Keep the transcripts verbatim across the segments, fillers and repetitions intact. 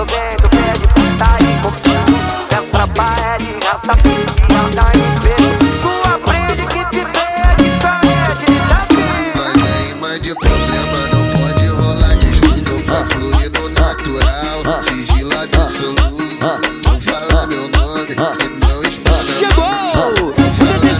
quando vem do pé de puta e confio. Essa barra é de raça oficial da M P. Tu aprende que te pede, carrete de desafio. Nós é imã de problema, não pode rolar descuido. Pra fluir no natural, sigilo absoluto. Não fala meu nome, senão espana. Chegou! O Dedê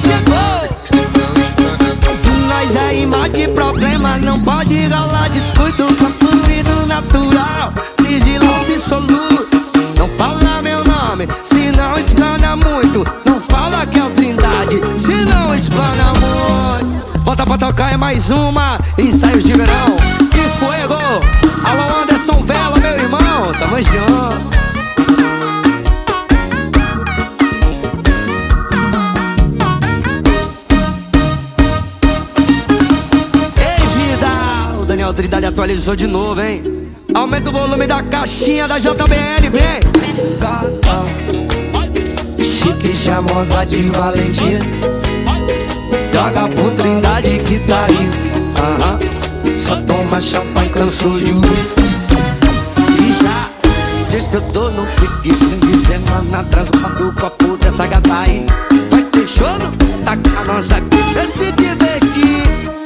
chegou! Nós é imã de problema, não pode rolar descuido. Pra fluir no natural, sigilo absoluto. Não fala meu nome, senão explana muito. Não fala que é o Trindade, senão explana muito. Bota pra tocar é mais uma, ensaios de verão. E fuego! Alô Anderson Vela, meu irmão, tamo junto. Ei vida, o Daniel Trindade atualizou de novo, hein? Aumenta o volume da caixinha da J B L, vem! Chique, charmosa de Valentina, joga pro Trindade que tá aí. Aham. Só toma champanhe, cansou de whisky. E já, desde que eu tô no pique, fim de semana transformando o copo dessa gata aí. Vai ter show no tacar nossa aqui pra se divertir.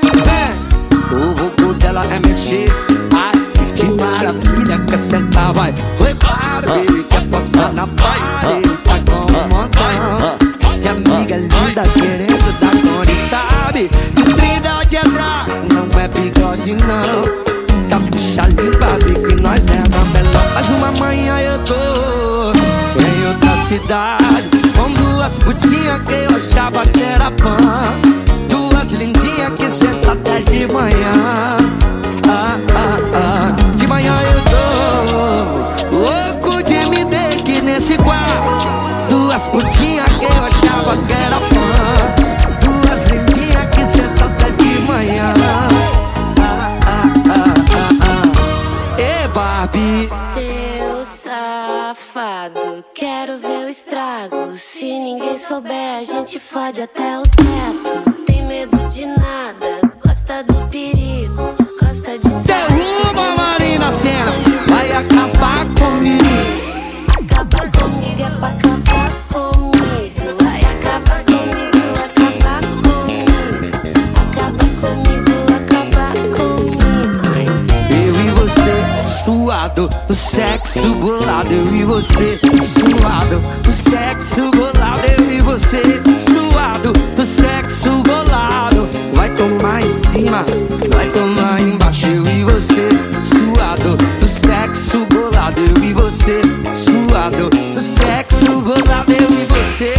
É, o roubo dela é mexer. Ai, que maravilha, quer sentar, vai. Foi Barbie, quer postar na parede. Tá com um montão de amiga linda querendo dar conta. E sabe que Trindade é pra, não é bigode não. Capricha limpa, que nós é na melhor. Mas uma manhã eu tô em outra cidade, com duas putinhas que eu achava que era fã. Duas lindinhas que sentam até de manhã. Ah, ah, ah. De manhã eu tô louco de me ter que nesse quarto. Duas putinhas que eu achava que era fã. Duas lindinhas que sentam até de manhã. Ah, ah, ah, ah, ah. Ê, Barbie. Seu safado, quero ver o estrago. Se ninguém souber, a gente fode até o teto. Tem medo de nada, gosta do perigo, gosta de derruba, Marina Sena, vai acabar comigo. Acabar comigo é pra acabar comigo. Vai acabar comigo, acabar comigo. Acabar comigo, acabar comigo. Eu e você, suado, o sexo bolado. Eu e você, suado, o sexo bolado. Eu e você, suado, o sexo bolado. Vai tomar em cima, vai tomar embaixo. Eu e você, suado, o sexo bolado. Eu e você, suado, o sexo bolado. Eu e você,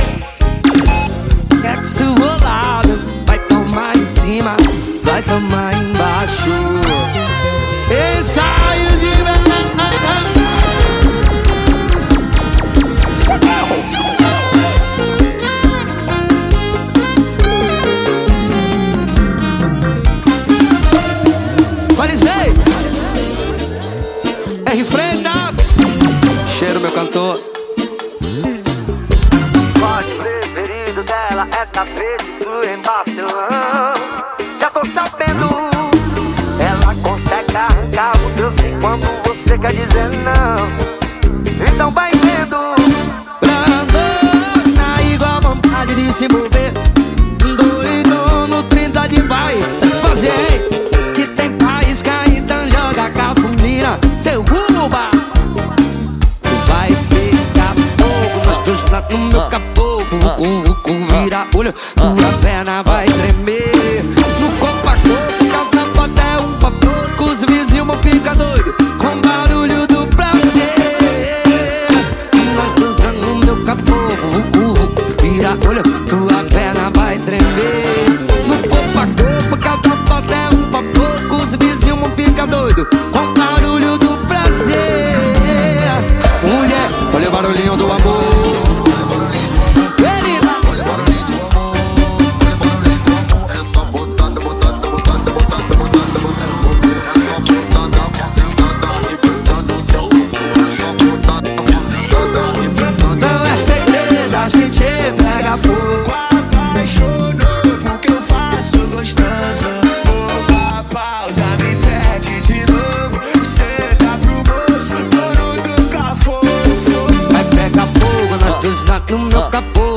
sexo bolado. Vai tomar em cima, vai tomar embaixo. Ensaio de verão. Valizei R. Freitas, cheiro meu cantor. O corte preferido dela é tapete do embaixo. Já tô sabendo, ela consegue arrancar o teu sim quando você quer dizer não. Então vai vendo, Brandona, igual a vontade de se mover. Doido no Trindade vai satisfazer. Que tem faísca, então joga gasolina. Derruba, vai pegar fogo. Nós dois lá no meu capô. Vucu, vucu, vira olho, tua perna vai tremer. No copo a copo, cada bota é um papo. Com os vizinhos vão ficar doido com barulho do prazer. Nós dançando no meu capô. Vucu, vucu, vira olho, tua perna vai tremer. No copo a copo, cada bota é um papo. Com os vizinhos vão ficar doido com barulho do prazer. Mulher, olha o barulhinho do amor.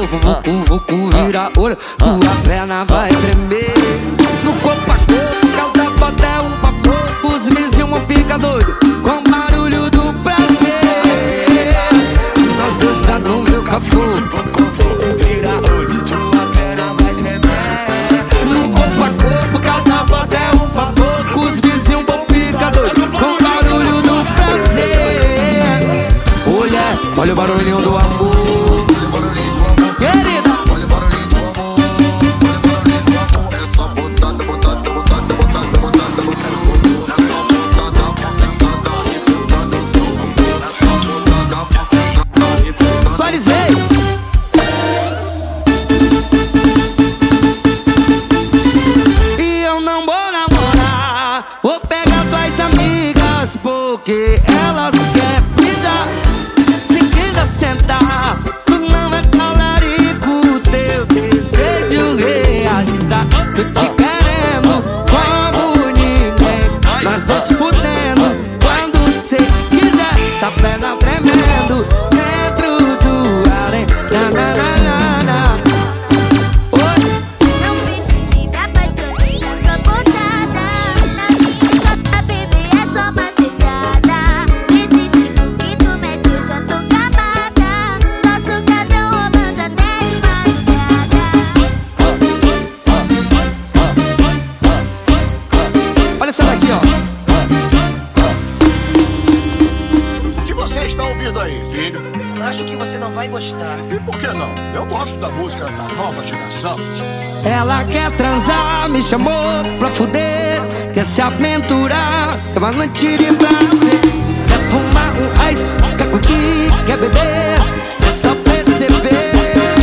novo, vucu, vucu, vira olho, tua perna vai tremer. No corpo a corpo, calda bota é um papo, os vizinhos vão ficar doido com o barulho do prazer. Nós dois tá no meu café, vira olho, tua perna vai tremer. No corpo a corpo, calda bota é um papo, os vizinhos vão ficar doido com o barulho do prazer. Mulher, olha o barulhinho do amor. Querida, olha o barulhinho do amor. Olha o barulhinho do amor. É só botada, botada, botada, botada, botada, botada. É só botada pra sentada e botada no amor. É só botada pra sentada e botada. Parisei. E eu não vou namorar, vou pegar tuas amigas, porque elas querem me dar. Se quiser sentar, tu não é talarico, teu desejo realizar. Tô te querendo como ninguém, nós dois fudendo quando cê quiser. Essa perna tremendo dentro do arém. Na, na, na, na, na. Oi. Não me me apaixonei, eu sou botada. Na minha bebê é só mastigada. Desiste no que tu mexe, eu já tô acabada. Nosso casal rolando até de madrugada. Olha essa daqui, ó. O que você está ouvindo aí, filho? Acho que você não vai gostar. E por que não? Eu gosto da música da nova geração. Ela quer transar, me chamou pra fuder, quer se aventurar, quer uma noite de prazer. Quer fumar um ice, quer curtir, quer beber, é só perceber.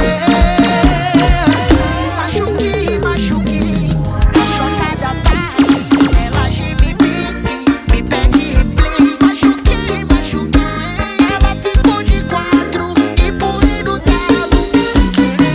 Machuquei, machuquei. Chocada parte, ela geme bem, me pede replay. Machuquei, machuquei. Ela ficou de quatro e pulei no talo. Querer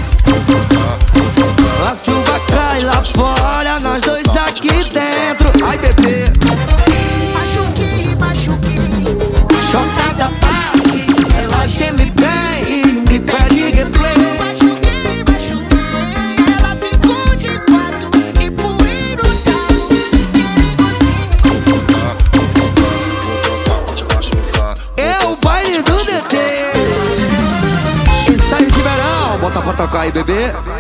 A chuva cai lá fora, nós dois aqui dentro. Ai, bebê, machuquei, machuquei. chocada parte, ela geme bem e me pede replay. Machuquei, machuquei. Ela ficou de quatro e pulei no talo. É o baile do D T. Ensaio de verão, bota pra tocar aí, bebê.